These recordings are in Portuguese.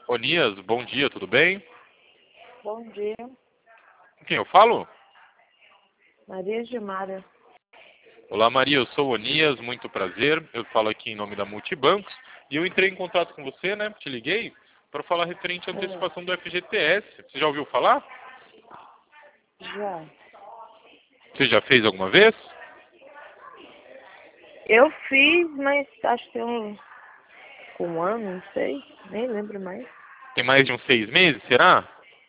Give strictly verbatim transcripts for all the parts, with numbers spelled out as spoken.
Onias, bom dia, tudo bem? Bom dia, Com quem eu falo? Maria Gilmara. Olá Maria, eu sou o Onias, muito prazer. Eu falo aqui em nome da Multibancos e eu entrei em contato com você, né? Te liguei para falar referente à É, antecipação do F G T S. Você já ouviu falar? já. Você já fez alguma vez? Eu fiz, mas acho que tem um, um ano, não sei, nem lembro mais. Tem mais de uns seis meses, será?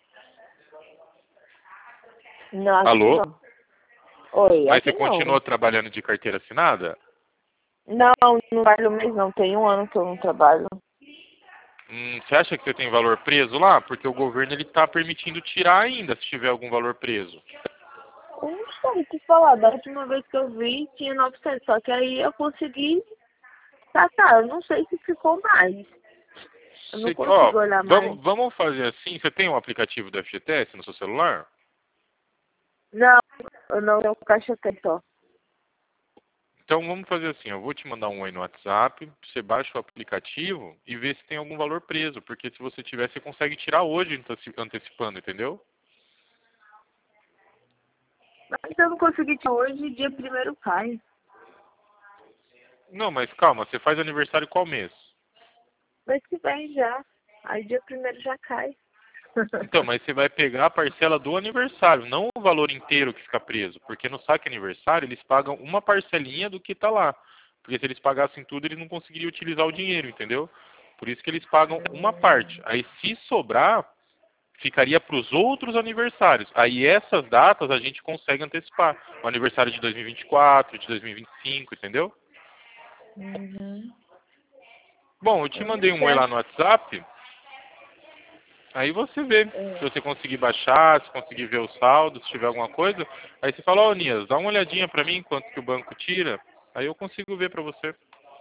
Não, acho que Alô? não. Oi, Mas acho você que continua não. trabalhando de carteira assinada? Não, não trabalho mais não. Tem um ano que eu não trabalho. Hum, você acha que você tem valor preso lá? Porque o governo ele está permitindo tirar ainda, se tiver algum valor preso. Eu não sei o que falar. Da última vez que eu vi, tinha novecentos. Só que aí eu consegui sacar. Eu não sei se ficou mais. Eu não Você- ó, consigo olhar mais. vamos, vamos fazer assim. Você tem um aplicativo do F G T S no seu celular? Não, eu não tenho caixa tem só. Então vamos fazer assim, eu vou te mandar um oi no WhatsApp, você baixa o aplicativo e vê se tem algum valor preso, porque se você tiver, você consegue tirar hoje anteci- antecipando, entendeu? Mas eu não consegui tirar hoje, dia primeiro cai. Não, mas calma, você faz aniversário qual mês? Mês que vem já. Aí dia primeiro já cai. Então, mas você vai pegar a parcela do aniversário, não o valor inteiro que fica preso, porque no saque aniversário eles pagam uma parcelinha do que está lá. Porque se eles pagassem tudo, eles não conseguiriam utilizar o dinheiro, entendeu? Por isso que eles pagam uma parte. Aí se sobrar, ficaria para os outros aniversários. Aí essas datas a gente consegue antecipar. O aniversário de dois mil e vinte e quatro, de dois mil e vinte e cinco, entendeu? Uhum. Bom, eu te Eu não mandei um oi sei. lá no WhatsApp, aí você vê. Se É. você conseguir baixar, se conseguir ver o saldo, se tiver alguma coisa, aí você fala, ó, Nias, dá uma olhadinha para mim quanto que o banco tira, aí eu consigo ver para você,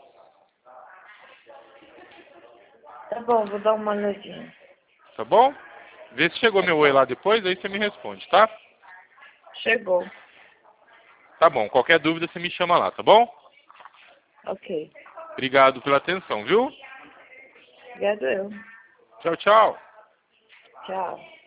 Tá bom, vou dar uma olhadinha. tá bom? Vê se chegou Tá meu oi bom. lá depois, aí você me responde, tá? Chegou. Tá bom, qualquer dúvida você me chama lá, tá bom? Ok. Obrigado pela atenção, viu? Obrigado eu. Tchau, tchau. Tchau.